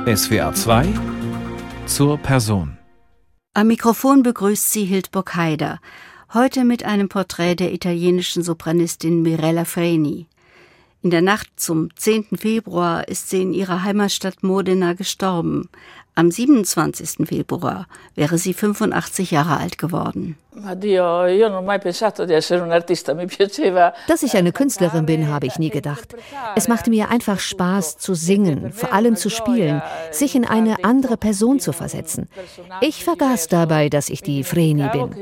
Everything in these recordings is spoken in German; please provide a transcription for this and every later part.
SWR 2 zur Person. Am Mikrofon begrüßt sie Hildburg Haider, heute mit einem Porträt der italienischen Sopranistin Mirella Freni. In der Nacht zum 10. Februar ist sie in ihrer Heimatstadt Modena gestorben. Am 27. Februar wäre sie 85 Jahre alt geworden. Dass ich eine Künstlerin bin, habe ich nie gedacht. Es machte mir einfach Spaß zu singen, vor allem zu spielen, sich in eine andere Person zu versetzen. Ich vergaß dabei, dass ich die Freni bin.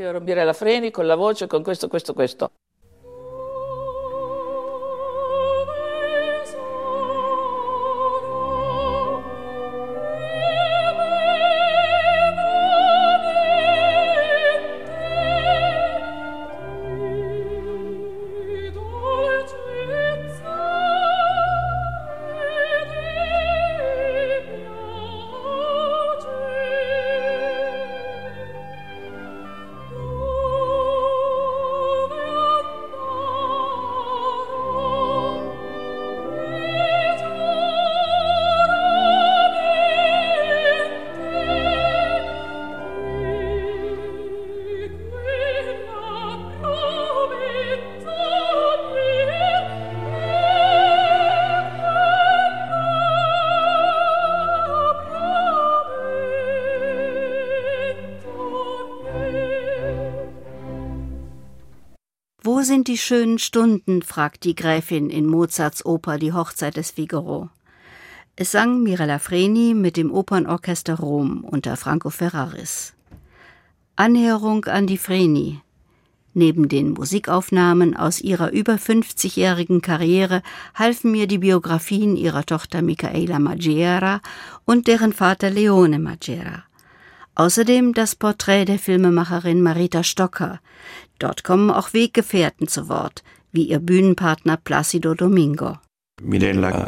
Wo sind die schönen Stunden, fragt die Gräfin in Mozarts Oper Die Hochzeit des Figaro. Es sang Mirella Freni mit dem Opernorchester Rom unter Franco Ferraris. Annäherung an die Freni. Neben den Musikaufnahmen aus ihrer über 50-jährigen Karriere halfen mir die Biografien ihrer Tochter Micaela Margera und deren Vater Leone Margera. Außerdem das Porträt der Filmemacherin Marita Stocker. Dort kommen auch Weggefährten zu Wort, wie ihr Bühnenpartner Placido Domingo. Mirella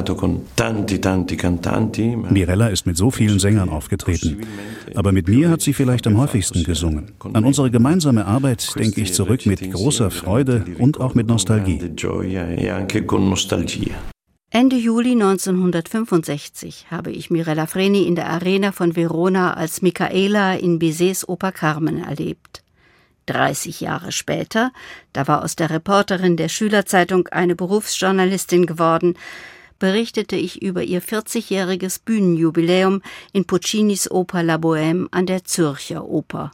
ist mit so vielen Sängern aufgetreten. Aber mit mir hat sie vielleicht am häufigsten gesungen. An unsere gemeinsame Arbeit denke ich zurück mit großer Freude und auch mit Nostalgie. Ende Juli 1965 habe ich Mirella Freni in der Arena von Verona als Micaela in Bizets Oper Carmen erlebt. 30 Jahre später, da war aus der Reporterin der Schülerzeitung eine Berufsjournalistin geworden, berichtete ich über ihr 40-jähriges Bühnenjubiläum in Puccinis Oper La Bohème an der Zürcher Oper.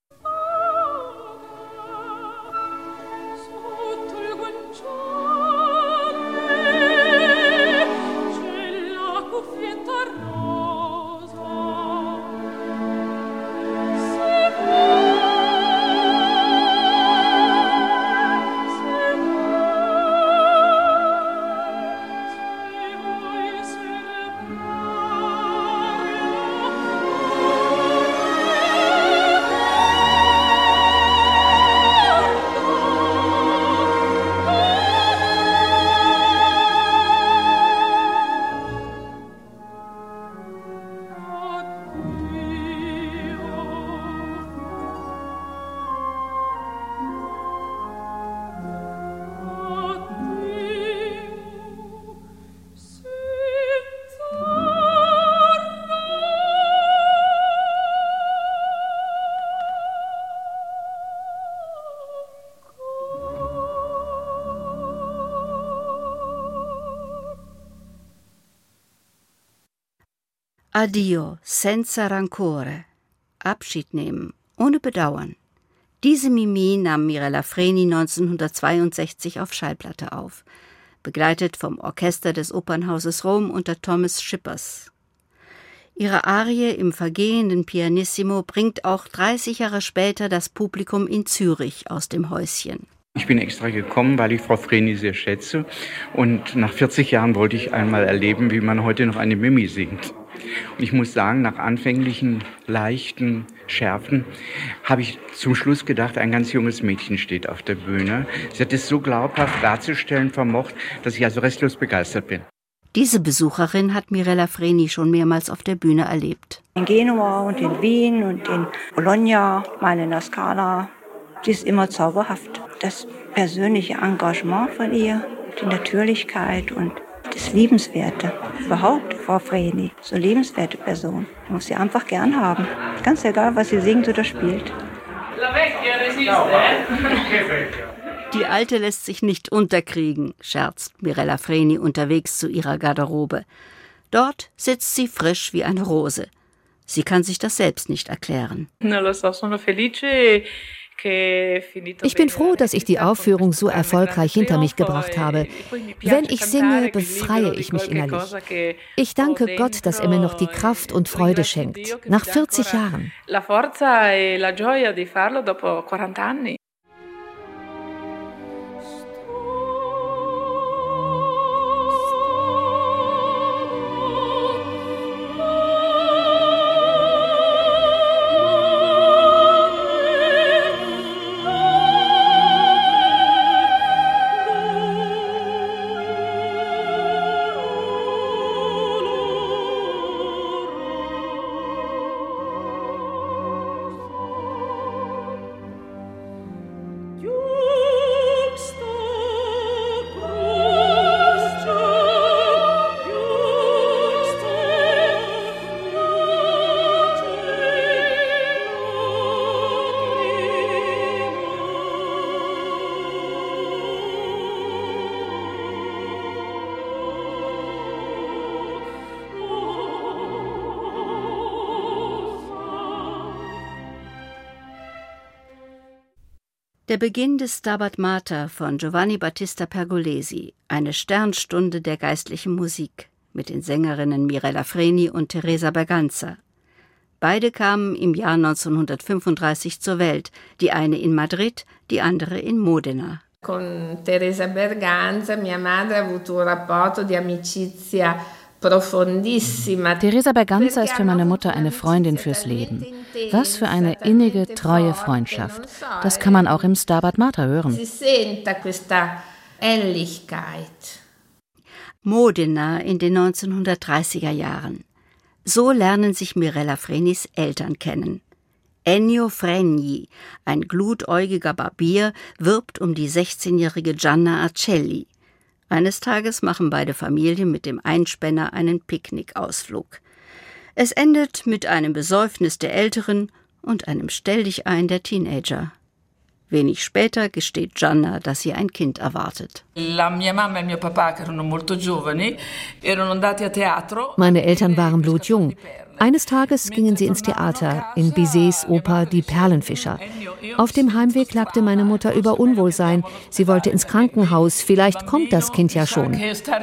Addio, senza rancore. Abschied nehmen, ohne Bedauern. Diese Mimie nahm Mirella Freni 1962 auf Schallplatte auf, begleitet vom Orchester des Opernhauses Rom unter Thomas Schippers. Ihre Arie im vergehenden Pianissimo bringt auch 30 Jahre später das Publikum in Zürich aus dem Häuschen. Ich bin extra gekommen, weil ich Frau Freni sehr schätze. Und nach 40 Jahren wollte ich einmal erleben, wie man heute noch eine Mimi singt. Und ich muss sagen, nach anfänglichen, leichten Schärfen habe ich zum Schluss gedacht, ein ganz junges Mädchen steht auf der Bühne. Sie hat es so glaubhaft darzustellen vermocht, dass ich also restlos begeistert bin. Diese Besucherin hat Mirella Freni schon mehrmals auf der Bühne erlebt. In Genua und in Wien und in Bologna, mal in der Scala. Sie ist immer zauberhaft. Das persönliche Engagement von ihr, die Natürlichkeit und das Liebenswerte überhaupt Frau Freni. So eine lebenswerte Person. Man muss sie einfach gern haben. Ganz egal, was sie singt oder spielt. Die Alte lässt sich nicht unterkriegen, scherzt Mirella Freni unterwegs zu ihrer Garderobe. Dort sitzt sie frisch wie eine Rose. Sie kann sich das selbst nicht erklären. Ich bin froh, dass ich die Aufführung so erfolgreich hinter mich gebracht habe. Wenn ich singe, befreie ich mich innerlich. Ich danke Gott, dass er mir noch die Kraft und Freude schenkt, nach 40 Jahren. Der Beginn des Stabat Mater von Giovanni Battista Pergolesi, eine Sternstunde der geistlichen Musik, mit den Sängerinnen Mirella Freni und Teresa Berganza. Beide kamen im Jahr 1935 zur Welt, die eine in Madrid, die andere in Modena. Con Teresa Berganza, mia madre, ha avuto un rapporto di amicizia profondissima. Teresa Berganza ist für meine Mutter eine Freundin fürs Leben. Was für eine innige, treue Freundschaft. Das kann man auch im Stabat Mater hören. Modena in den 1930er Jahren. So lernen sich Mirella Frenis Eltern kennen. Ennio Freni, ein glutäugiger Barbier, wirbt um die 16-jährige Gianna Arcelli. Eines Tages machen beide Familien mit dem Einspänner einen Picknickausflug. Es endet mit einem Besäufnis der Älteren und einem Stelldichein der Teenager. Wenig später gesteht Gianna, dass sie ein Kind erwartet. Meine Eltern waren blutjung. Eines Tages gingen sie ins Theater, in Bizets Oper Die Perlenfischer. Auf dem Heimweg klagte meine Mutter über Unwohlsein. Sie wollte ins Krankenhaus, vielleicht kommt das Kind ja schon.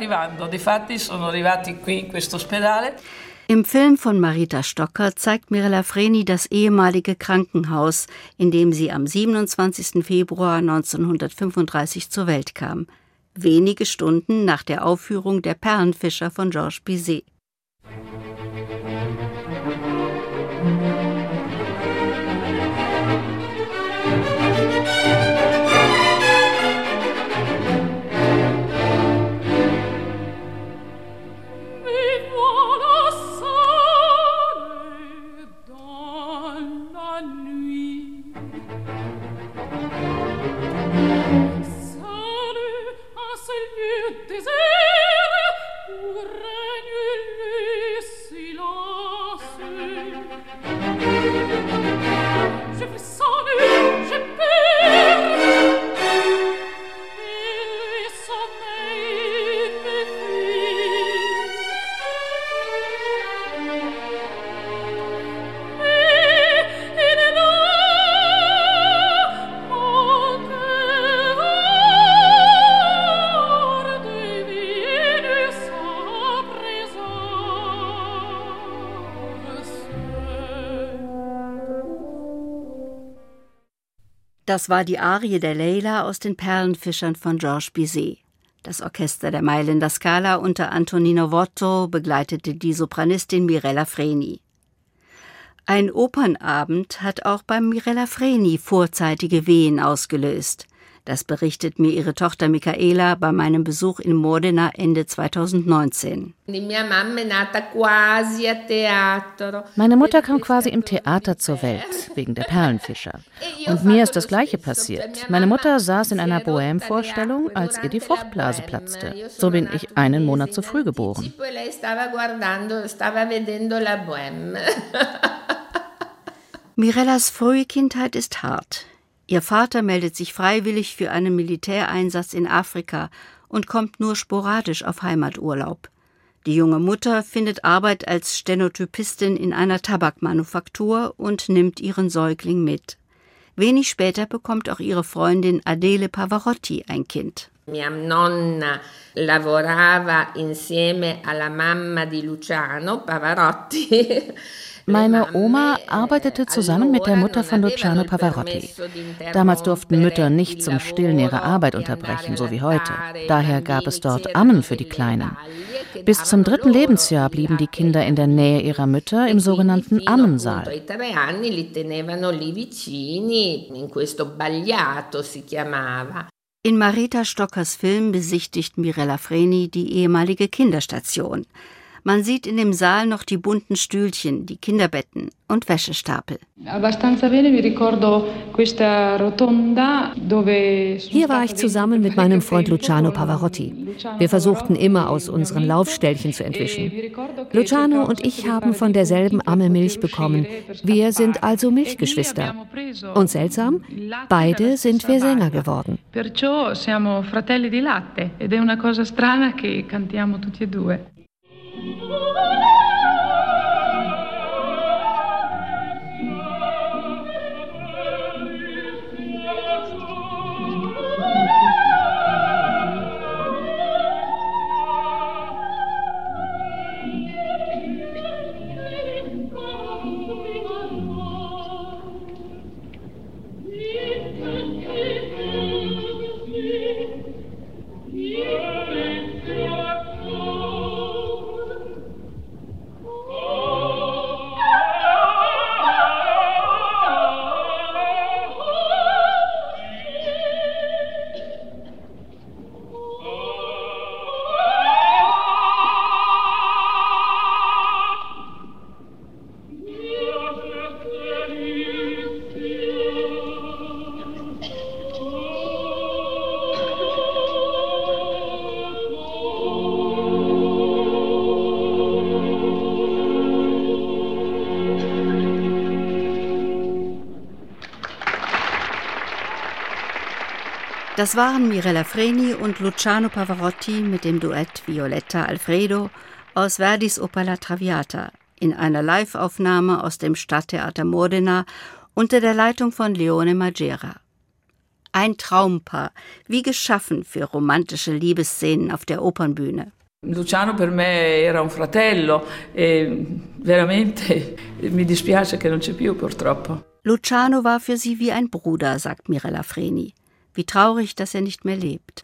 Im Film von Marita Stocker zeigt Mirella Freni das ehemalige Krankenhaus, in dem sie am 27. Februar 1935 zur Welt kam. Wenige Stunden nach der Aufführung der Perlenfischer von Georges Bizet. Das war die Arie der Leila aus den Perlenfischern von Georges Bizet. Das Orchester der Mailänder Scala unter Antonino Votto begleitete die Sopranistin Mirella Freni. Ein Opernabend hat auch bei Mirella Freni vorzeitige Wehen ausgelöst. Das berichtet mir ihre Tochter Michaela bei meinem Besuch in Modena Ende 2019. Meine Mutter kam quasi im Theater zur Welt, wegen der Perlenfischer. Und mir ist das Gleiche passiert. Meine Mutter saß in einer Bohème-Vorstellung, als ihr die Fruchtblase platzte. So bin ich einen Monat zu früh geboren. Mirellas frühe Kindheit ist hart. Ihr Vater meldet sich freiwillig für einen Militäreinsatz in Afrika und kommt nur sporadisch auf Heimaturlaub. Die junge Mutter findet Arbeit als Stenotypistin in einer Tabakmanufaktur und nimmt ihren Säugling mit. Wenig später bekommt auch ihre Freundin Adele Pavarotti ein Kind. Mia nonna lavorava insieme alla mamma di Luciano Pavarotti. Meine Oma arbeitete zusammen mit der Mutter von Luciano Pavarotti. Damals durften Mütter nicht zum Stillen ihre Arbeit unterbrechen, so wie heute. Daher gab es dort Ammen für die Kleinen. Bis zum 3. Lebensjahr blieben die Kinder in der Nähe ihrer Mütter im sogenannten Ammensaal. In Marita Stockers Film besichtigt Mirella Freni die ehemalige Kinderstation. Man sieht in dem Saal noch die bunten Stühlchen, die Kinderbetten und Wäschestapel. Hier war ich zusammen mit meinem Freund Luciano Pavarotti. Wir versuchten immer, aus unseren Laufställchen zu entwischen. Luciano und ich haben von derselben Amme Milch bekommen. Wir sind also Milchgeschwister. Und seltsam, beide sind wir Sänger geworden. Perciò siamo fratelli di latte ed è una cosa strana che cantiamo tutti e due. Das waren Mirella Freni und Luciano Pavarotti mit dem Duett Violetta Alfredo aus Verdis Oper La Traviata in einer Live-Aufnahme aus dem Stadttheater Modena unter der Leitung von Leone Magera. Ein Traumpaar, wie geschaffen für romantische Liebesszenen auf der Opernbühne. Luciano per me era un fratello e veramente mi dispiace che non c'è più purtroppo. Luciano war für sie wie ein Bruder, sagt Mirella Freni. Wie traurig, dass er nicht mehr lebt.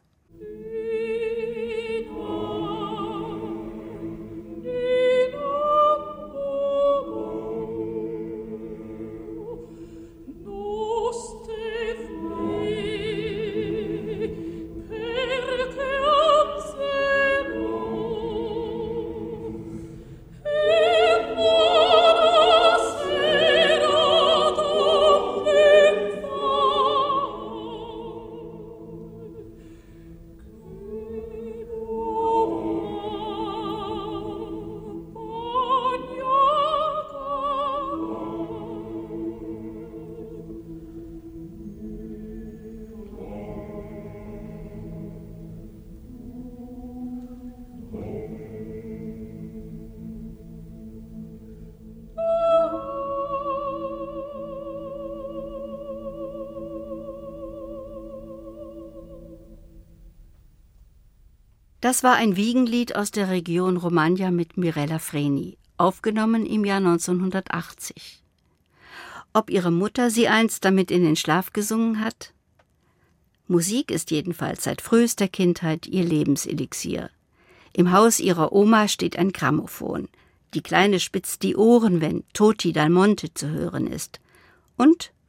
Das war ein Wiegenlied aus der Region Romagna mit Mirella Freni, aufgenommen im Jahr 1980. Ob ihre Mutter sie einst damit in den Schlaf gesungen hat? Musik ist jedenfalls seit frühester Kindheit ihr Lebenselixier. Im Haus ihrer Oma steht ein Grammophon. Die Kleine spitzt die Ohren, wenn Toti dal Monte zu hören ist. Und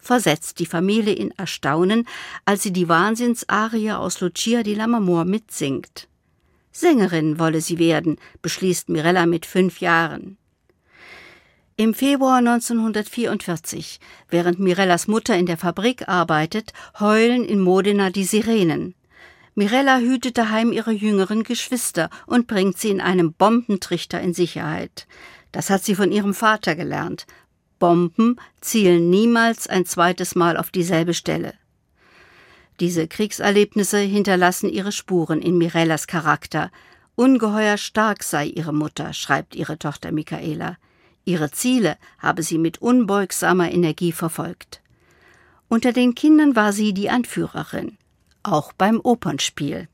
versetzt die Familie in Erstaunen, als sie die Wahnsinnsarie aus Lucia di Lammermoor mitsingt. Sängerin wolle sie werden, beschließt Mirella mit 5 Jahren. Im Februar 1944, während Mirellas Mutter in der Fabrik arbeitet, heulen in Modena die Sirenen. Mirella hütet daheim ihre jüngeren Geschwister und bringt sie in einem Bombentrichter in Sicherheit. Das hat sie von ihrem Vater gelernt. Bomben zielen niemals ein zweites Mal auf dieselbe Stelle. Diese Kriegserlebnisse hinterlassen ihre Spuren in Mirellas Charakter. Ungeheuer stark sei ihre Mutter, schreibt ihre Tochter Michaela. Ihre Ziele habe sie mit unbeugsamer Energie verfolgt. Unter den Kindern war sie die Anführerin, auch beim Opernspiel.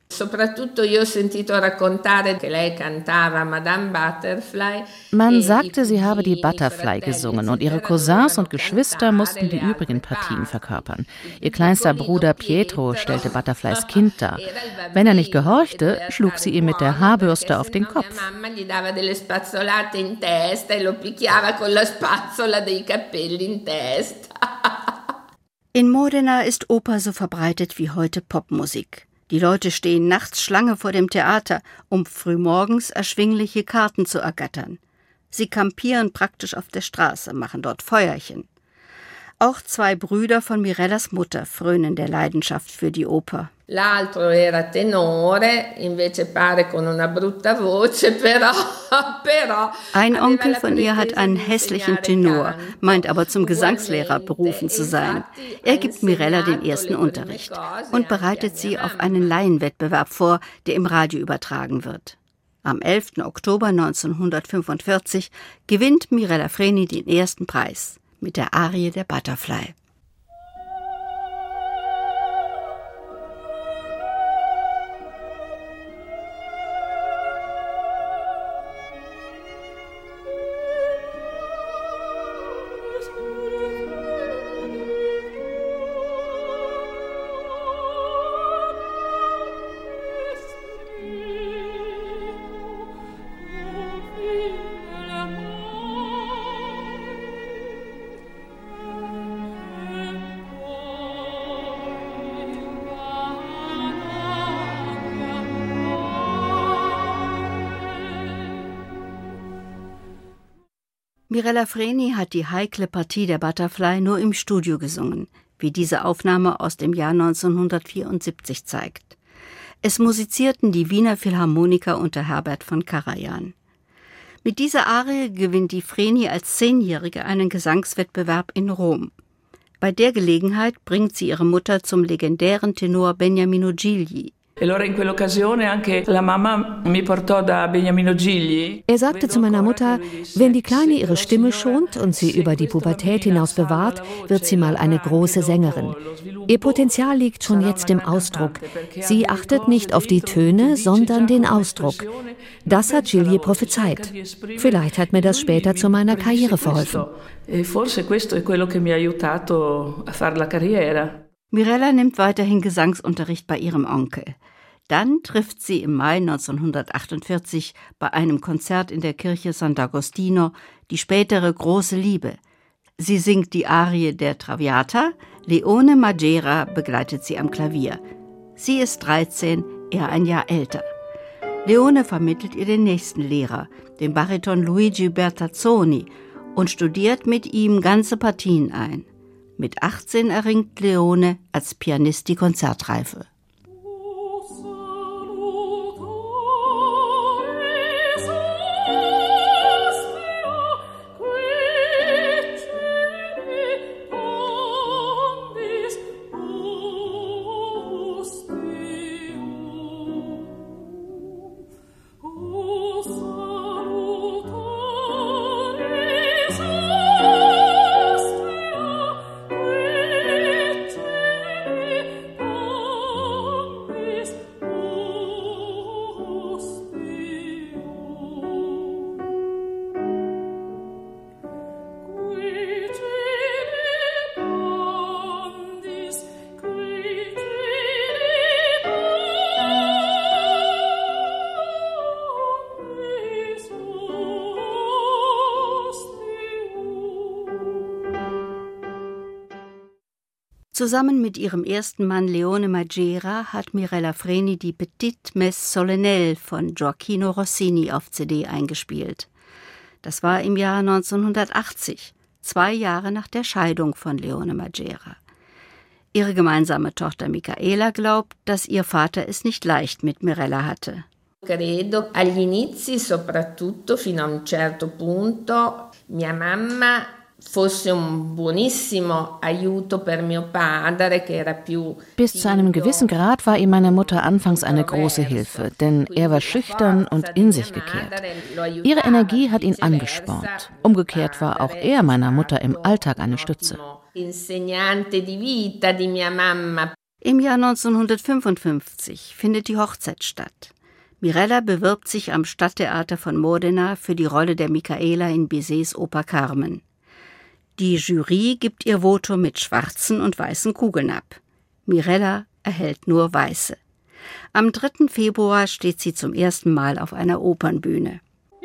Man sagte, sie habe die Butterfly gesungen und ihre Cousins und Geschwister mussten die übrigen Partien verkörpern. Ihr kleinster Bruder Pietro stellte Butterflys Kind dar. Wenn er nicht gehorchte, schlug sie ihm mit der Haarbürste auf den Kopf. In Modena ist Oper so verbreitet wie heute Popmusik. Die Leute stehen nachts Schlange vor dem Theater, um frühmorgens erschwingliche Karten zu ergattern. Sie kampieren praktisch auf der Straße, machen dort Feuerchen. Auch 2 Brüder von Mirellas Mutter frönen der Leidenschaft für die Oper. L'altro era tenore, invece pare con una brutta voce, però. Ein Onkel von ihr hat einen hässlichen Tenor, meint aber zum Gesangslehrer berufen zu sein. Er gibt Mirella den ersten Unterricht und bereitet sie auf einen Laienwettbewerb vor, der im Radio übertragen wird. Am 11. Oktober 1945 gewinnt Mirella Freni den ersten Preis mit der Arie der Butterfly. Mirella Freni hat die heikle Partie der Butterfly nur im Studio gesungen, wie diese Aufnahme aus dem Jahr 1974 zeigt. Es musizierten die Wiener Philharmoniker unter Herbert von Karajan. Mit dieser Arie gewinnt die Freni als 10-Jährige einen Gesangswettbewerb in Rom. Bei der Gelegenheit bringt sie ihre Mutter zum legendären Tenor Beniamino Gigli. Er sagte zu meiner Mutter, wenn die Kleine ihre Stimme schont und sie über die Pubertät hinaus bewahrt, wird sie mal eine große Sängerin. Ihr Potenzial liegt schon jetzt im Ausdruck. Sie achtet nicht auf die Töne, sondern den Ausdruck. Das hat Gigli prophezeit. Vielleicht hat mir das später zu meiner Karriere verholfen. Mirella nimmt weiterhin Gesangsunterricht bei ihrem Onkel. Dann trifft sie im Mai 1948 bei einem Konzert in der Kirche Sant'Agostino die spätere große Liebe. Sie singt die Arie der Traviata, Leone Magera begleitet sie am Klavier. Sie ist 13, er ein Jahr älter. Leone vermittelt ihr den nächsten Lehrer, den Bariton Luigi Bertazzoni, und studiert mit ihm ganze Partien ein. Mit 18 erringt Leone als Pianist die Konzertreife. Zusammen mit ihrem ersten Mann Leone Magiera hat Mirella Freni die Petite Messe Solennelle von Gioacchino Rossini auf CD eingespielt. Das war im Jahr 1980, 2 Jahre nach der Scheidung von Leone Magiera. Ihre gemeinsame Tochter Micaela glaubt, dass ihr Vater es nicht leicht mit Mirella hatte. Credo agli inizi, soprattutto fino a un certo punto, mia mamma fosse un buonissimo aiuto per mio padre, che era più. Bis zu einem gewissen Grad war ihm meine Mutter anfangs eine große Hilfe, denn er war schüchtern und in sich gekehrt. Ihre Energie hat ihn angespornt. Umgekehrt war auch er meiner Mutter im Alltag eine Stütze. Insegnante di vita di mia mamma. Im Jahr 1955 findet die Hochzeit statt. Mirella bewirbt sich am Stadttheater von Modena für die Rolle der Micaela in Bizets Oper Carmen. Die Jury gibt ihr Votum mit schwarzen und weißen Kugeln ab. Mirella erhält nur weiße. Am 3. Februar steht sie zum ersten Mal auf einer Opernbühne.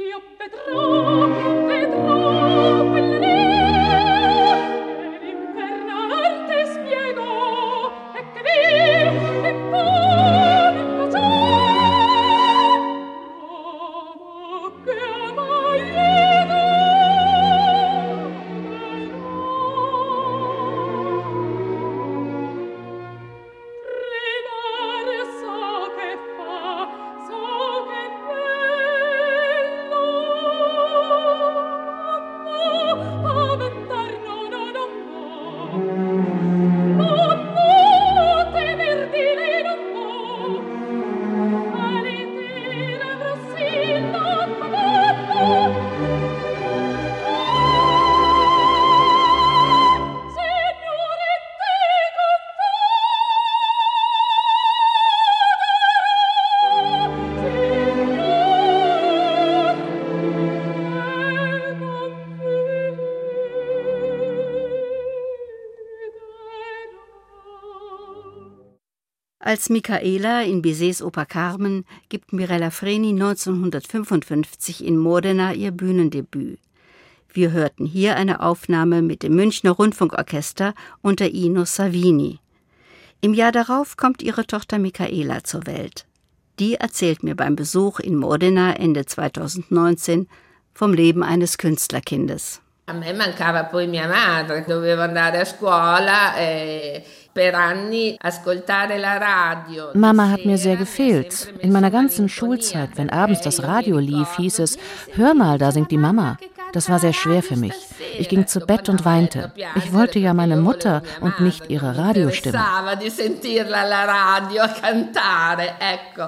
Als Micaela in Bizets Oper Carmen gibt Mirella Freni 1955 in Modena ihr Bühnendebüt. Wir hörten hier eine Aufnahme mit dem Münchner Rundfunkorchester unter Ino Savini. Im Jahr darauf kommt ihre Tochter Micaela zur Welt. Die erzählt mir beim Besuch in Modena Ende 2019 vom Leben eines Künstlerkindes. A me mancava poi mia madre, dovevo andare a scuola per anni ascoltare la radio. Mama hat mir sehr gefehlt. In meiner ganzen Schulzeit, wenn abends das Radio lief, hieß es: Hör mal, da singt die Mama. Das war sehr schwer für mich. Ich ging zu Bett und weinte. Ich wollte ja meine Mutter und nicht ihre Radiostimme. Di sentirla alla radio cantare, ecco.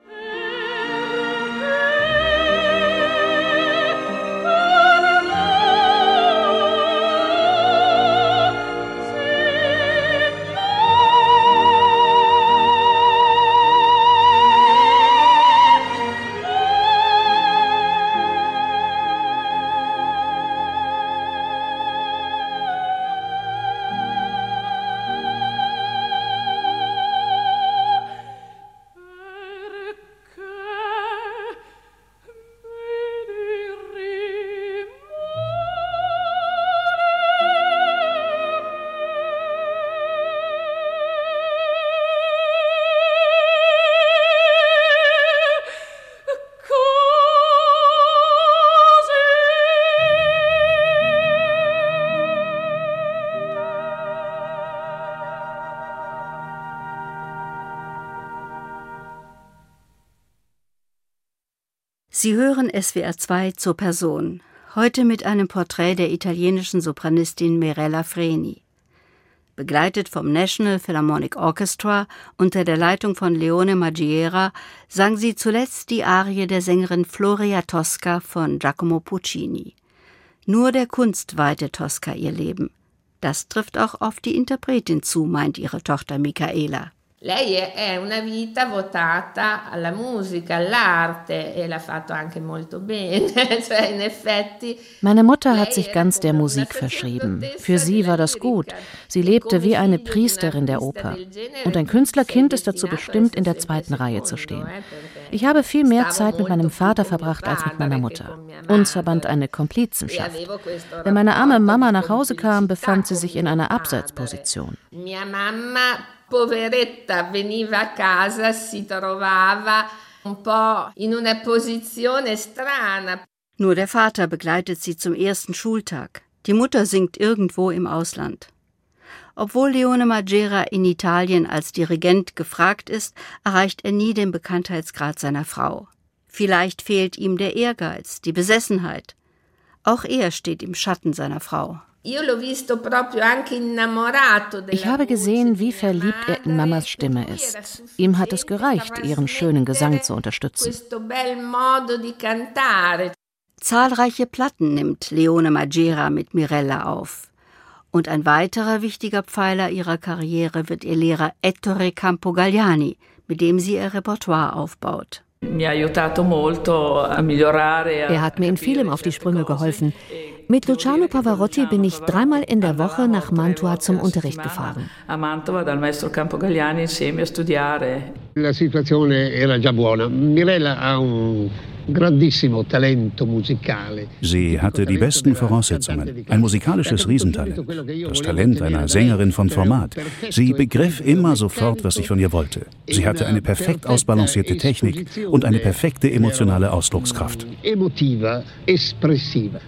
Sie hören SWR 2 zur Person, heute mit einem Porträt der italienischen Sopranistin Mirella Freni. Begleitet vom National Philharmonic Orchestra unter der Leitung von Leone Magiera sang sie zuletzt die Arie der Sängerin Floria Tosca von Giacomo Puccini. Nur der Kunst weihte Tosca ihr Leben. Das trifft auch auf die Interpretin zu, meint ihre Tochter Micaela. Lei è una vita votata alla musica, all'arte e l'ha fatto anche molto bene. Cioè, in effetti, meine Mutter hat sich ganz der Musik verschrieben. Für sie war das gut. Sie lebte wie eine Priesterin der Oper. Und ein Künstlerkind ist dazu bestimmt, in der zweiten Reihe zu stehen. Ich habe viel mehr Zeit mit meinem Vater verbracht als mit meiner Mutter. Uns verband eine Komplizenschaft. Wenn meine arme Mama nach Hause kam, befand sie sich in einer Abseitsposition. Poveretta veniva a casa, si trovava un po' in una posizione strana. Nur der Vater begleitet sie zum ersten Schultag. Die Mutter singt irgendwo im Ausland. Obwohl Leone Magera in Italien als Dirigent gefragt ist, erreicht er nie den Bekanntheitsgrad seiner Frau. Vielleicht fehlt ihm der Ehrgeiz, die Besessenheit. Auch er steht im Schatten seiner Frau. Ich habe gesehen, wie verliebt er in Mamas Stimme ist. Ihm hat es gereicht, ihren schönen Gesang zu unterstützen. Zahlreiche Platten nimmt Leone Magera mit Mirella auf. Und ein weiterer wichtiger Pfeiler ihrer Karriere wird ihr Lehrer Ettore Campogalliani, mit dem sie ihr Repertoire aufbaut. Er hat mir in vielem auf die Sprünge geholfen. Mit Luciano Pavarotti bin ich 3-mal in der Woche nach Mantua zum Unterricht gefahren. La situazione era già buona. Mirella ha un grandissimo talento musicale. Sie hatte die besten Voraussetzungen, ein musikalisches Riesentalent, das Talent einer Sängerin von Format. Sie begriff immer sofort, was ich von ihr wollte. Sie hatte eine perfekt ausbalancierte Technik und eine perfekte emotionale Ausdruckskraft. Emotiva, espressiva.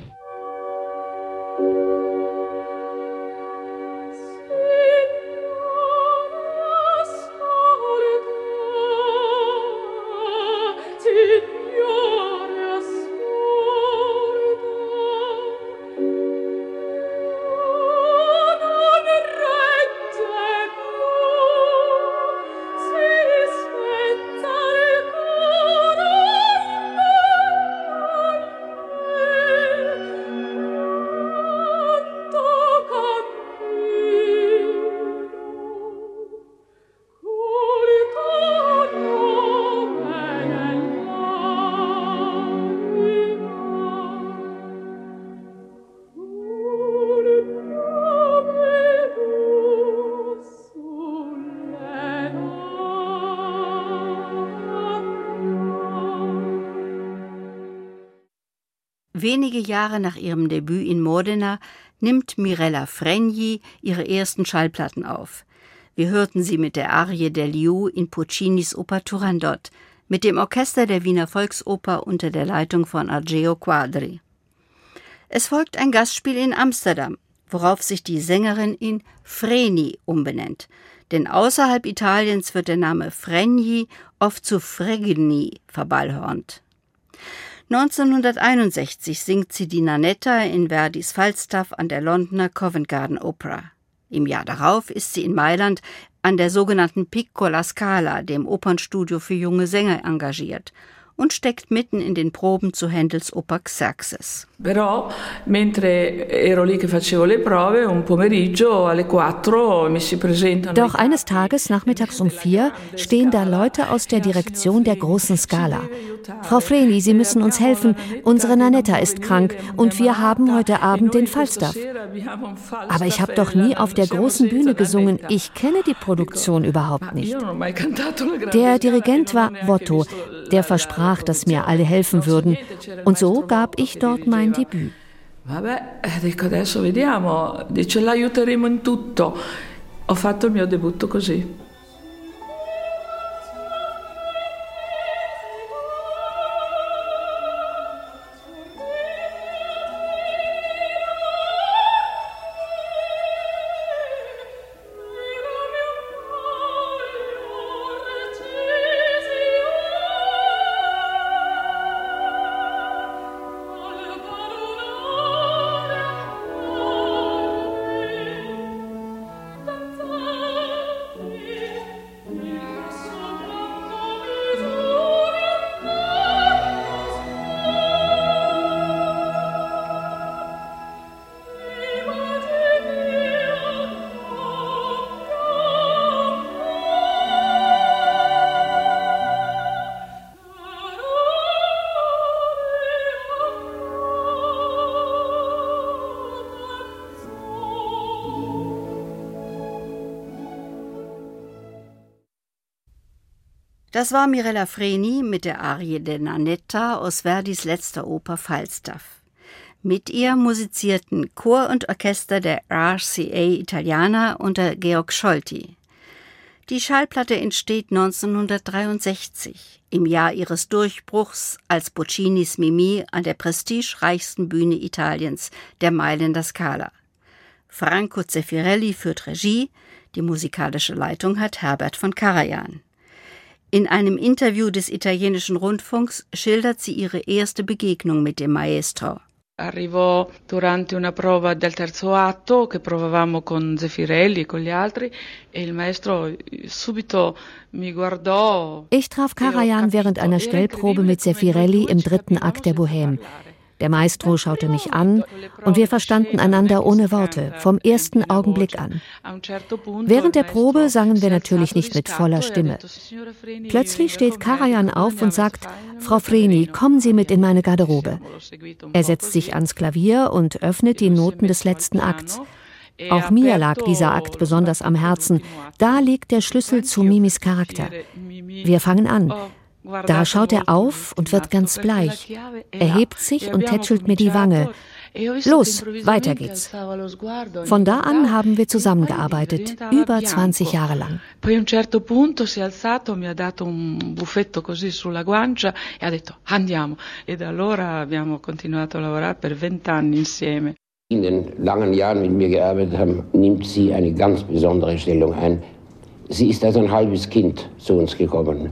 Wenige Jahre nach ihrem Debüt in Modena nimmt Mirella Freni ihre ersten Schallplatten auf. Wir hörten sie mit der Arie der Liu in Puccinis Oper Turandot, mit dem Orchester der Wiener Volksoper unter der Leitung von Argeo Quadri. Es folgt ein Gastspiel in Amsterdam, worauf sich die Sängerin in Freni umbenennt. Denn außerhalb Italiens wird der Name Freni oft zu Fregni verballhornt. 1961 singt sie die Nanetta in Verdis Falstaff an der Londoner Covent Garden Opera. Im Jahr darauf ist sie in Mailand an der sogenannten Piccola Scala, dem Opernstudio für junge Sänger, engagiert und steckt mitten in den Proben zu Händels Oper Xerxes. Però, mentre ero lì che facevo le prove, un pomeriggio alle 4 mi si presentano. Doch eines Tages nachmittags um 4 stehen da Leute aus der Direktion der großen Scala. Frau Freni, Sie müssen uns helfen. Unsere Nanetta ist krank und wir haben heute Abend den Falstaff. Aber ich habe doch nie auf der großen Bühne gesungen. Ich kenne die Produktion überhaupt nicht. Der Dirigent war Votto, der versprach, dass mir alle helfen würden. Und so gab ich dort mein Debüt. Vabbè, dico adesso vediamo, dice l'aiuteremo in tutto. Ho fatto il mio debutto così. Das war Mirella Freni mit der Arie de Nanetta aus Verdis letzter Oper Falstaff. Mit ihr musizierten Chor und Orchester der RCA Italiana unter Georg Scholti. Die Schallplatte entsteht 1963, im Jahr ihres Durchbruchs als Puccinis Mimì an der prestigereichsten Bühne Italiens, der Mailänder Scala. Franco Zeffirelli führt Regie, die musikalische Leitung hat Herbert von Karajan. In einem Interview des italienischen Rundfunks schildert sie ihre erste Begegnung mit dem Maestro. Arrivò durante una prova del terzo atto che provavamo con Zeffirelli e con gli altri e il maestro subito mi guardò. Ich traf Karajan während einer Stellprobe mit Zeffirelli im 3. Akt der Bohème. Der Maestro schaute mich an und wir verstanden einander ohne Worte, vom ersten Augenblick an. Während der Probe sangen wir natürlich nicht mit voller Stimme. Plötzlich steht Karajan auf und sagt: »Frau Freni, kommen Sie mit in meine Garderobe.« Er setzt sich ans Klavier und öffnet die Noten des letzten Akts. Auch mir lag dieser Akt besonders am Herzen. Da liegt der Schlüssel zu Mimis Charakter. Wir fangen an. Da schaut er auf und wird ganz bleich. Er hebt sich und tätschelt mir die Wange. Los, weiter geht's. Von da an haben wir zusammengearbeitet, über 20 Jahre lang. Poi a un certo punto si è alzato, mi ha dato un buffetto così sulla guancia e ha detto andiamo. E da allora abbiamo continuato a lavorare per 20 anni insieme. In den langen Jahren mit mir gearbeitet haben, nimmt sie eine ganz besondere Stellung ein. Sie ist als ein halbes Kind zu uns gekommen.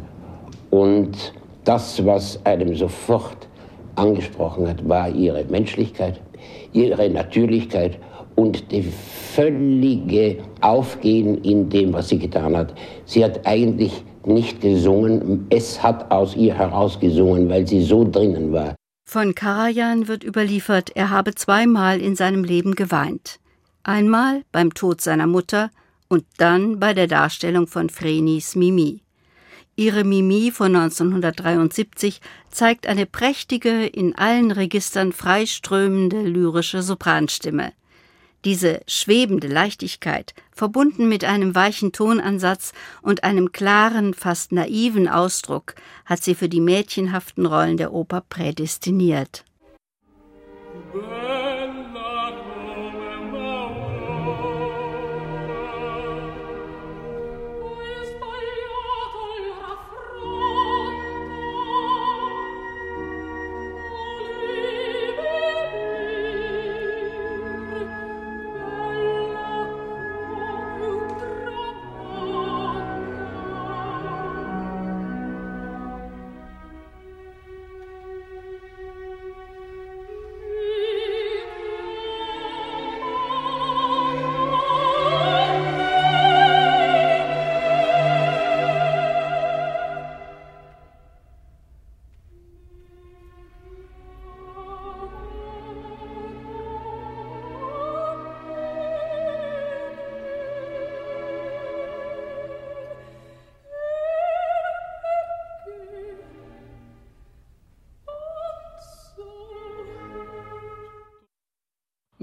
Und das, was einem sofort angesprochen hat, war ihre Menschlichkeit, ihre Natürlichkeit und das völlige Aufgehen in dem, was sie getan hat. Sie hat eigentlich nicht gesungen, es hat aus ihr herausgesungen, weil sie so drinnen war. Von Karajan wird überliefert, er habe zweimal in seinem Leben geweint. Einmal beim Tod seiner Mutter und dann bei der Darstellung von Frenis Mimì. Ihre Mimì von 1973 zeigt eine prächtige, in allen Registern freiströmende lyrische Sopranstimme. Diese schwebende Leichtigkeit, verbunden mit einem weichen Tonansatz und einem klaren, fast naiven Ausdruck, hat sie für die mädchenhaften Rollen der Oper prädestiniert. Die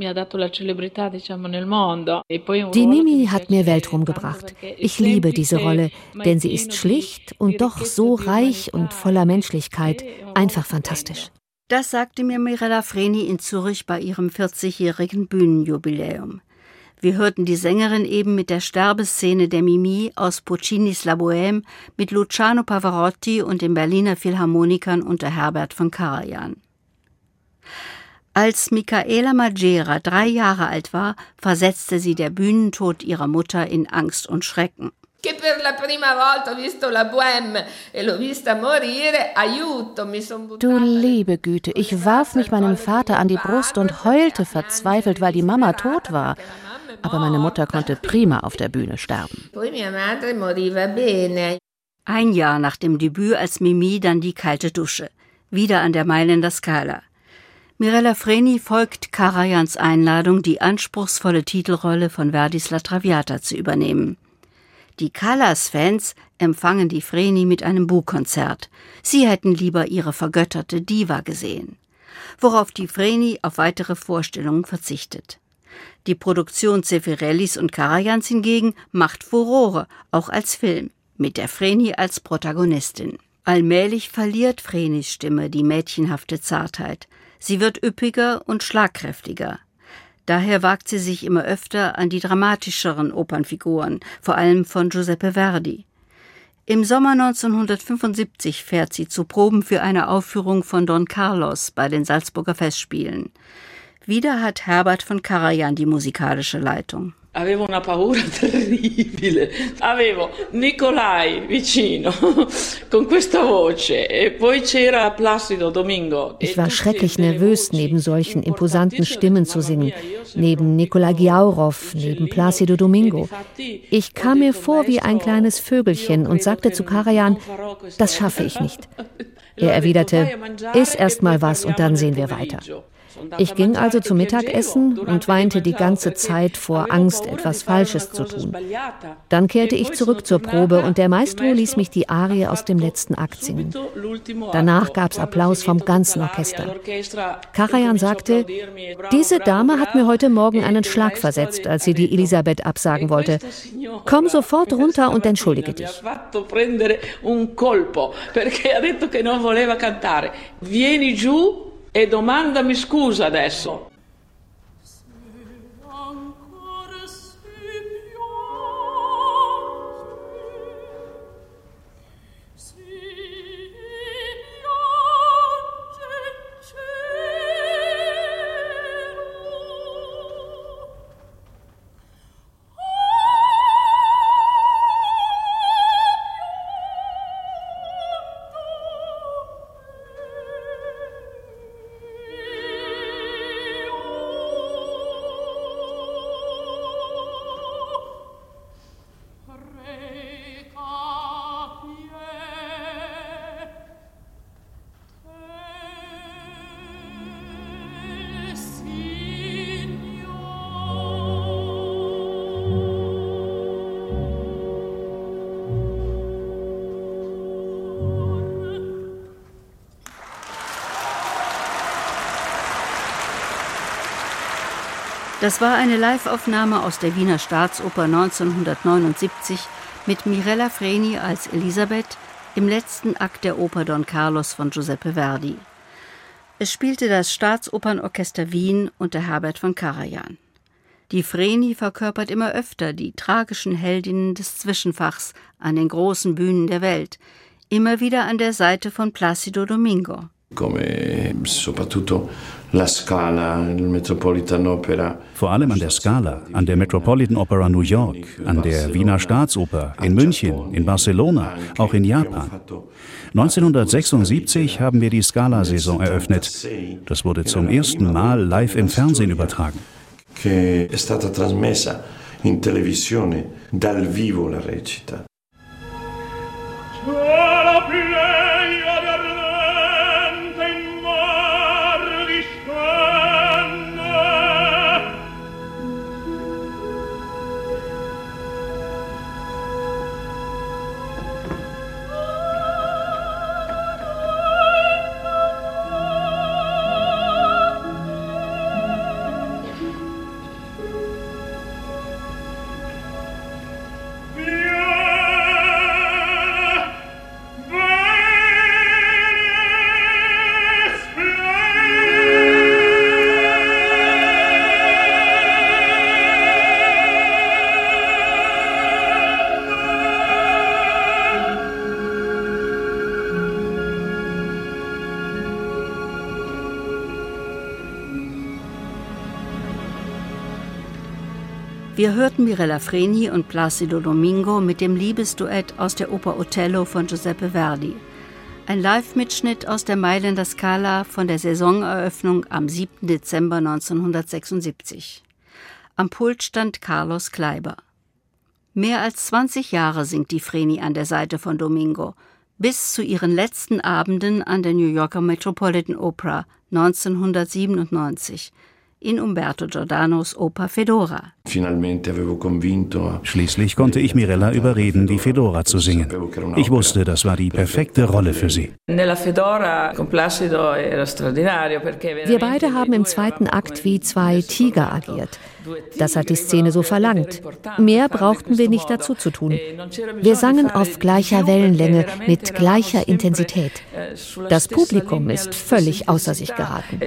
Mimi hat mir Weltruhm gebracht. Ich liebe diese Rolle, denn sie ist schlicht und doch so reich und voller Menschlichkeit. Einfach fantastisch. Das sagte mir Mirella Freni in Zürich bei ihrem 40-jährigen Bühnenjubiläum. Wir hörten die Sängerin eben mit der Sterbeszene der Mimì aus Puccinis La Bohème mit Luciano Pavarotti und den Berliner Philharmonikern unter Herbert von Karajan. Als Micaela Margera 3 Jahre alt war, versetzte sie der Bühnentod ihrer Mutter in Angst und Schrecken. Du liebe Güte, ich warf mich meinem Vater an die Brust und heulte verzweifelt, weil die Mama tot war. Aber meine Mutter konnte prima auf der Bühne sterben. 1 Jahr nach dem Debüt als Mimì dann die kalte Dusche. Wieder an der Mailänder Scala. Mirella Freni folgt Karajans Einladung, die anspruchsvolle Titelrolle von Verdis La Traviata zu übernehmen. Die Callas-Fans empfangen die Freni mit einem Buhkonzert. Sie hätten lieber ihre vergötterte Diva gesehen. Worauf die Freni auf weitere Vorstellungen verzichtet. Die Produktion Zeffirellis und Karajans hingegen macht Furore, auch als Film. mit der Vreni als Protagonistin. Allmählich verliert Vrenis Stimme die mädchenhafte Zartheit. Sie wird üppiger und schlagkräftiger. Daher wagt sie sich immer öfter an die dramatischeren Opernfiguren, vor allem von Giuseppe Verdi. Im Sommer 1975 fährt sie zu Proben für eine Aufführung von Don Carlos bei den Salzburger Festspielen. Wieder hat Herbert von Karajan die musikalische Leitung. Avevo una paura terribile. Avevo Nicolai vicino con questa voce e poi c'era Placido Domingo. Ich war schrecklich nervös, neben solchen imposanten Stimmen zu singen, neben Nikolai Giaurow, neben Placido Domingo. Ich kam mir vor wie ein kleines Vögelchen und sagte zu Karajan, das schaffe ich nicht. Er erwiderte, iss erst mal was und dann sehen wir weiter. Ich ging also zum Mittagessen und weinte die ganze Zeit vor Angst, etwas Falsches zu tun. Dann kehrte ich zurück zur Probe und der Maestro ließ mich die Arie aus dem letzten Akt singen. Danach gab es Applaus vom ganzen Orchester. Karajan sagte, diese Dame hat mir heute Morgen einen Schlag versetzt, als sie die Elisabeth absagen wollte. Komm sofort runter und entschuldige dich. Vieni giù e domandami scusa adesso. Das war eine Live-Aufnahme aus der Wiener Staatsoper 1979 mit Mirella Freni als Elisabeth im letzten Akt der Oper Don Carlos von Giuseppe Verdi. Es spielte das Staatsopernorchester Wien unter Herbert von Karajan. Die Vreni verkörpert immer öfter die tragischen Heldinnen des Zwischenfachs an den großen Bühnen der Welt, immer wieder an der Seite von Placido Domingo. Come soprattutto la Scala, il Metropolitan Opera. Vor allem an der Scala, an der Metropolitan Opera New York, an der Wiener Staatsoper, in München, in Barcelona, auch in Japan. 1976 haben wir die Scala-Saison eröffnet. Das wurde zum ersten Mal live im Fernsehen übertragen. Che è stata trasmessa in televisione dal vivo la recita. Wir hörten Mirella Freni und Placido Domingo mit dem Liebesduett aus der Oper Otello von Giuseppe Verdi. Ein Live-Mitschnitt aus der Mailänder Scala von der Saisoneröffnung am 7. Dezember 1976. Am Pult stand Carlos Kleiber. Mehr als 20 Jahre singt die Vreni an der Seite von Domingo, bis zu ihren letzten Abenden an der New Yorker Metropolitan Opera 1997. in Umberto Giordanos Oper Fedora. Schließlich konnte ich Mirella überreden, die Fedora zu singen. Ich wusste, das war die perfekte Rolle für sie. Wir beide haben im zweiten Akt wie zwei Tiger agiert. Das hat die Szene so verlangt. Mehr brauchten wir nicht dazu zu tun. Wir sangen auf gleicher Wellenlänge mit gleicher Intensität. Das Publikum ist völlig außer sich geraten.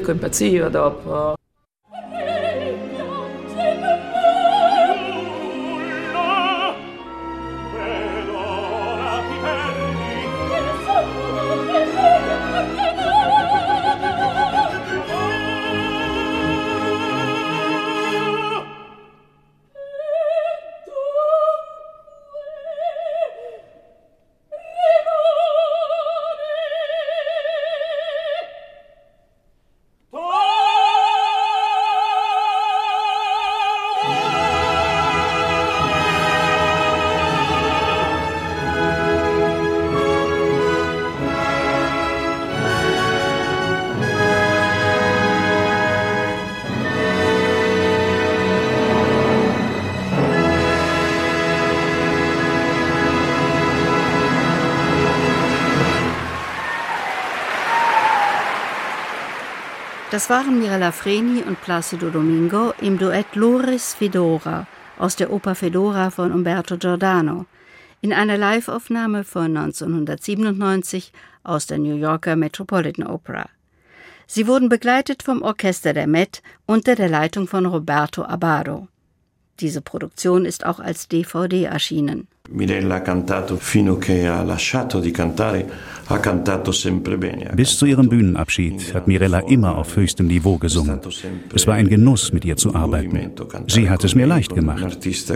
Das waren Mirella Freni und Plácido Domingo im Duett Loris Fedora aus der Oper Fedora von Umberto Giordano in einer Liveaufnahme von 1997 aus der New Yorker Metropolitan Opera. Sie wurden begleitet vom Orchester der Met unter der Leitung von Roberto Abbado. Diese Produktion ist auch als DVD erschienen. Mirella ha cantato fino che ha lasciato di cantare, ha cantato sempre bene. Bis zu ihrem Bühnenabschied hat Mirella immer auf höchstem Niveau gesungen. Es war ein Genuss, mit ihr zu arbeiten. Sie hat es mir leicht gemacht.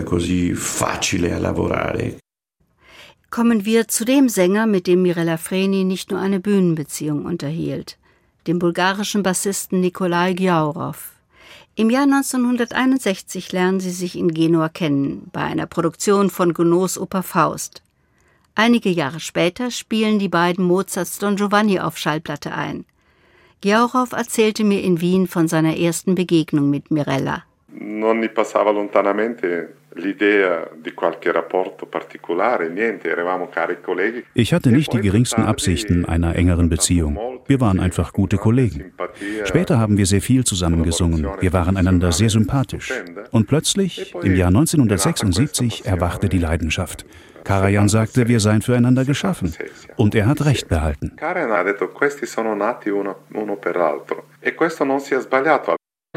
Kommen wir zu dem Sänger, mit dem Mirella Freni nicht nur eine Bühnenbeziehung unterhielt, dem bulgarischen Bassisten Nikolai Gyaurov. Im Jahr 1961 lernen sie sich in Genua kennen, bei einer Produktion von Gounods Oper Faust. Einige Jahre später spielen die beiden Mozarts Don Giovanni auf Schallplatte ein. Gyaurov erzählte mir in Wien von seiner ersten Begegnung mit Mirella. Non mi passava lontanamente l'idea di qualche rapporto particolare, niente, eravamo cari colleghi. Ich hatte nicht die geringsten Absichten einer engeren Beziehung. Wir waren einfach gute Kollegen. Später haben wir sehr viel zusammen gesungen. Wir waren einander sehr sympathisch. Und plötzlich, im Jahr 1976, erwachte die Leidenschaft. Karajan sagte, wir seien füreinander geschaffen. Und er hat recht behalten. Karajan ha detto, questi sono nati uno per l'altro. E questo non si è sbagliato.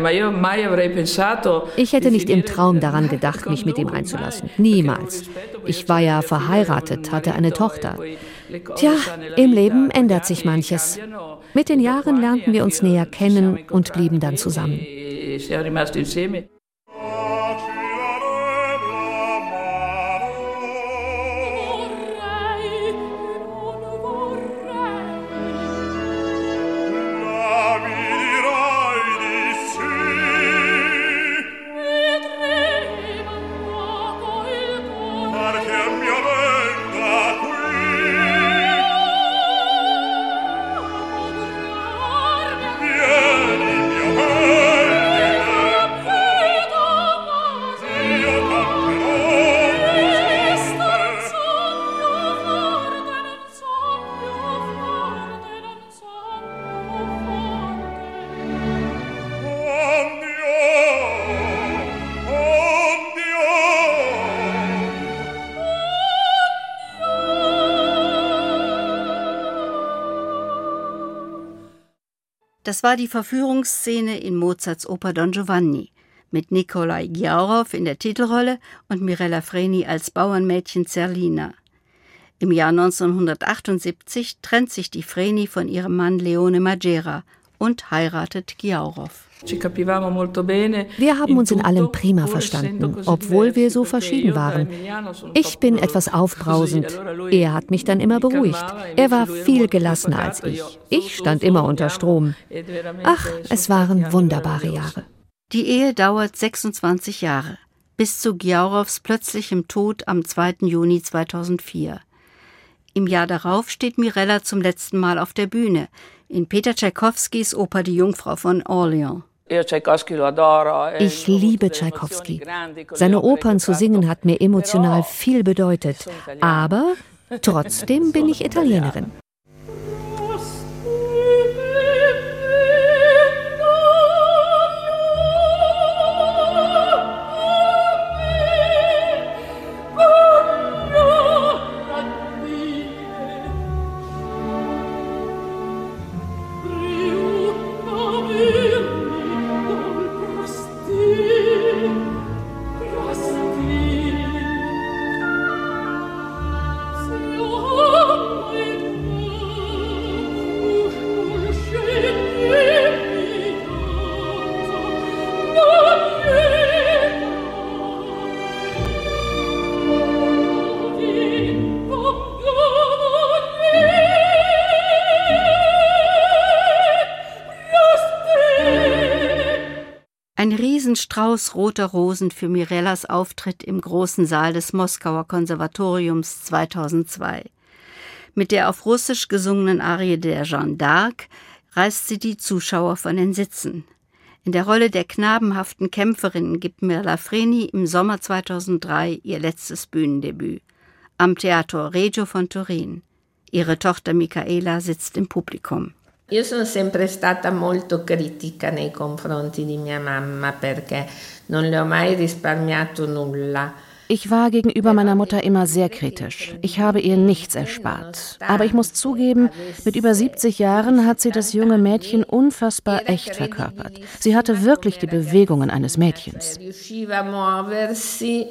Ich hätte nicht im Traum daran gedacht, mich mit ihm einzulassen. Niemals. Ich war ja verheiratet, hatte eine Tochter. Tja, im Leben ändert sich manches. Mit den Jahren lernten wir uns näher kennen und blieben dann zusammen. Das war die Verführungsszene in Mozarts Oper Don Giovanni mit Nikolai Gyaurov in der Titelrolle und Mirella Freni als Bauernmädchen Zerlina. Im Jahr 1978 trennt sich die Freni von ihrem Mann Leone Magera und heiratet Gyaurov. Wir haben uns in allem prima verstanden, obwohl wir so verschieden waren. Ich bin etwas aufbrausend. Er hat mich dann immer beruhigt. Er war viel gelassener als ich. Ich stand immer unter Strom. Ach, es waren wunderbare Jahre. Die Ehe dauert 26 Jahre, bis zu Gyaurovs plötzlichem Tod am 2. Juni 2004. Im Jahr darauf steht Mirella zum letzten Mal auf der Bühne, in Peter Tschaikowskis Oper Die Jungfrau von Orleans. Ich liebe Tschaikowski. Seine Opern zu singen hat mir emotional viel bedeutet. Aber trotzdem bin ich Italienerin. Ein Riesenstrauß roter Rosen für Mirellas Auftritt im großen Saal des Moskauer Konservatoriums 2002. Mit der auf Russisch gesungenen Arie der Jeanne d'Arc reißt sie die Zuschauer von den Sitzen. In der Rolle der knabenhaften Kämpferin gibt Mirella Freni im Sommer 2003 ihr letztes Bühnendebüt am Teatro Regio von Turin. Ihre Tochter Michaela sitzt im Publikum. Io sono sempre stata molto critica nei confronti di mia mamma perché non le ho mai risparmiato nulla. Ich war gegenüber meiner Mutter immer sehr kritisch. Ich habe ihr nichts erspart. Aber ich muss zugeben, mit über 70 Jahren hat sie das junge Mädchen unfassbar echt verkörpert. Sie hatte wirklich die Bewegungen eines Mädchens. Riusciva a muoversi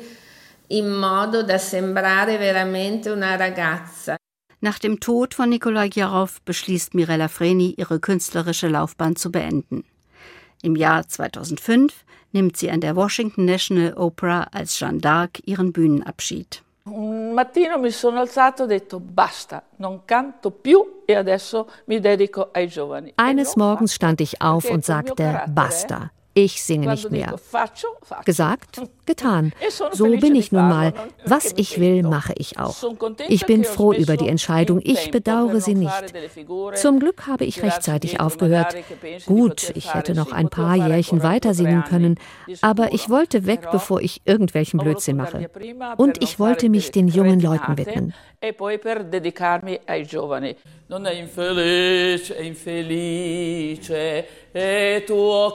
in modo da sembrare veramente una ragazza. Nach dem Tod von Nikolai Gjarow beschließt Mirella Freni, ihre künstlerische Laufbahn zu beenden. Im Jahr 2005 nimmt sie an der Washington National Opera als Jeanne d'Arc ihren Bühnenabschied. Un mattino mi sono alzato e ho detto basta, non canto più e adesso mi dedico ai giovani. Eines Morgens stand ich auf und sagte basta. Ich singe nicht mehr. Gesagt, getan. So bin ich nun mal. Was ich will, mache ich auch. Ich bin froh über die Entscheidung. Ich bedauere sie nicht. Zum Glück habe ich rechtzeitig aufgehört. Gut, ich hätte noch ein paar Jährchen weiter singen können, aber ich wollte weg, bevor ich irgendwelchen Blödsinn mache. Und ich wollte mich den jungen Leuten widmen. Non è infelice, è infelice, e tu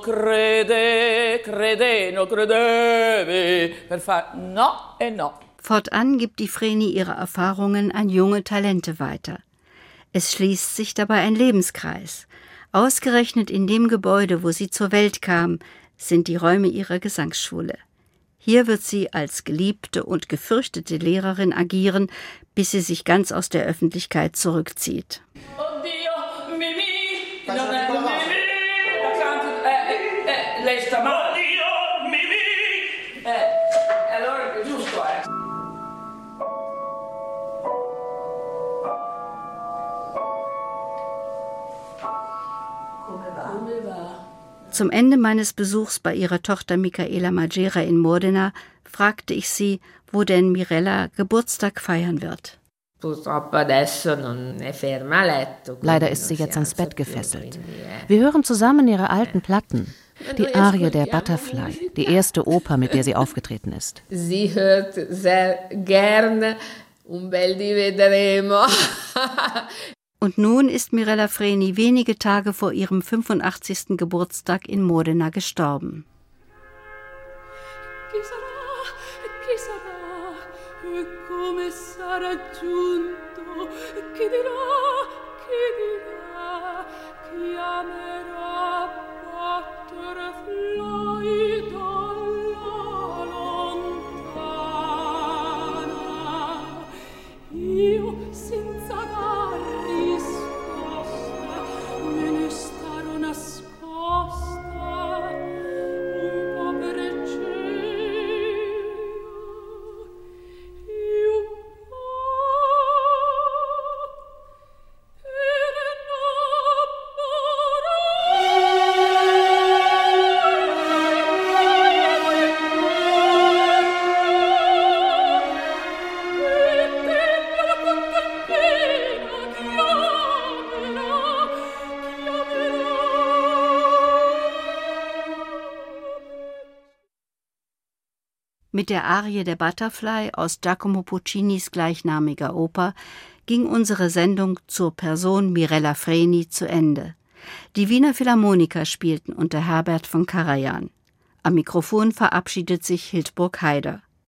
no credevi, per far no e no. Fortan gibt die Freni ihre Erfahrungen an junge Talente weiter. Es schließt sich dabei ein Lebenskreis. Ausgerechnet in dem Gebäude, wo sie zur Welt kam, sind die Räume ihrer Gesangsschule. Hier wird sie als geliebte und gefürchtete Lehrerin agieren, bis sie sich ganz aus der Öffentlichkeit zurückzieht. Oddio, Mimì, non è Mimì, lei sta male. Oddio, Mimì. Allora è giusto, Come va? Zum Ende meines Besuchs bei ihrer Tochter Michaela Magera in Modena fragte ich sie, wo denn Mirella Geburtstag feiern wird. Leider ist sie jetzt ans Bett gefesselt. Wir hören zusammen ihre alten Platten. Die Arie der Butterfly, die erste Oper, mit der sie aufgetreten ist. Sie hört sehr gerne Un bel di vedremo. Und nun ist Mirella Freni wenige Tage vor ihrem 85. Geburtstag in Modena gestorben. Chi sarà, e come sarà giunto, chi dirà, chiamerà butterfly dalla lontana. Io senza dar risposta me ne starò nascosta un po' per cielo. Mit der Arie der Butterfly aus Giacomo Puccinis gleichnamiger Oper ging unsere Sendung zur Person Mirella Freni zu Ende. Die Wiener Philharmoniker spielten unter Herbert von Karajan. Am Mikrofon verabschiedet sich Hildburg Haider.